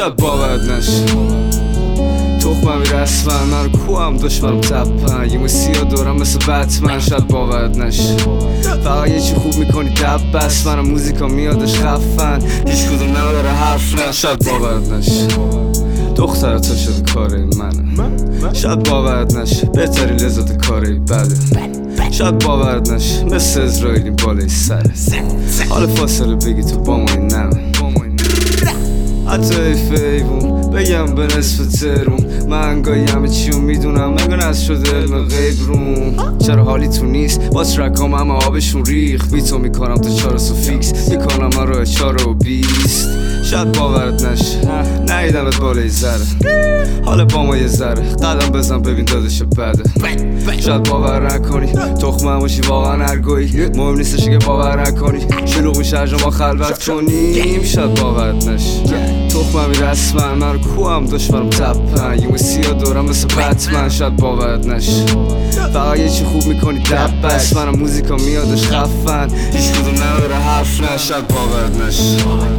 شاید باورت نشه تخمم رسمن من کوام دشمنم تپن یه سیاه دارم مثل بتمن شاید باورت نشه فقط یه چی خوب میکنی دب بس منم موزیکا میادش خفن هیچ کدوم نداره حرف نه شاید باورت نشه دختر تو شده کاره منه شاید باورت نشه بهترین لذت کاره بده شاید باورت نشه مثل اسرائیلی بالای سره حال فاصله بگی تو با ما این نمه حتی ایفیبون بگم به نصف ترون من گاهی همه چیو میدونم مگه نز شده علم غیب روم چرا حالی تو نیست با ترکام همه آبشون ریخ بی تو میکنم تا 4 فیکس میکنم من راه 4 و 20 شاید باورت نشه نیدمت بالای ذره حالا با ما یه ذره قدم بزن ببین دادش بده شاید باور نکنی تخمه باشی واقعا ارگویی مهم نیستش که باور نکنی شلوغ میشه هر جا ما خلوت کنیم شاید باورت نشه تخمه می رسمن من کوام دشمنم تپن یه سیاه دارم مثل بتمن شاید باورت نشه فقط یه چی خوب میکنی دب بس منم موزیکا میادش خفن هیچ کدوم نداره حرف نه شاید باورت نشه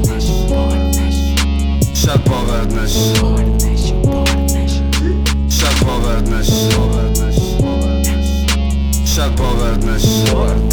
شاید باورت نشه شاید باورت نشه شاید باورت نشه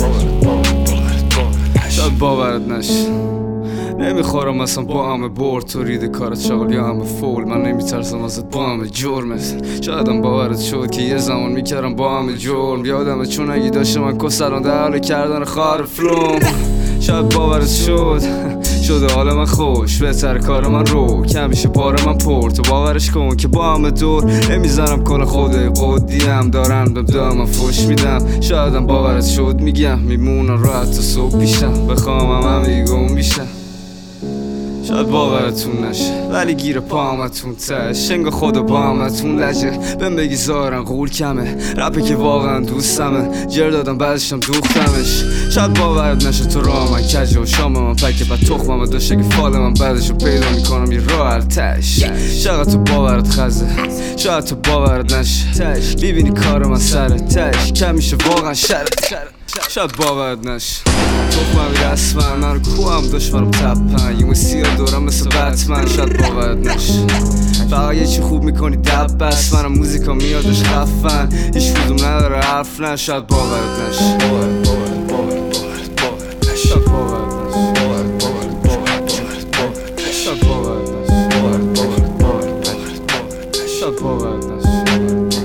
شاید باورت نشه نمیخورم اصلا با همه برد تو ریده کارت شغل یا همه فول من نمیترسم ازت با همه جرمت شایدم باورت شد که یه زمان میکردم با همه جرم یادمه چون اگه داشته من کسران در حال کردن خار فلوم شاید باورت شده حال من خوش بهتر کار من رو کمیشه پاره من پر تو باورش کن که با همه دور نمیزنم کن خودای قدیم دارم من فوش میدم شایدم باورت شد میگم میمونم راحت تا صبح پیشم بخوام همه گم بیشم شاید باورتون نشه ولی گیر پا همتون تش شنگ خدا با همتون لجه بهم بگی زارن قول کمه رپه که واقعا دوستمه جر دادم بعدشم دوختمش شاید باورت نشه تو راه من کجه و شام من پکه بعد تخمم داشته که فال من بعدشو پیدا میکنم یه راه تش شاید تو باورت خزه شاید تو باورت نشه ببینی کار من سره تش کم میشه واقعا شرط شاید باورت نشه تخمم رسمن من کوام دشمنم تپن یه سیاه دارم مثل بتمن شاید باورت نشه فقط یه چی خوب میکنی دب بس منم موزیکا میادش خفن هیچ کدوم نداره حرف نه شاید باورت نشه شاید باورت نشه شاید باورت نشه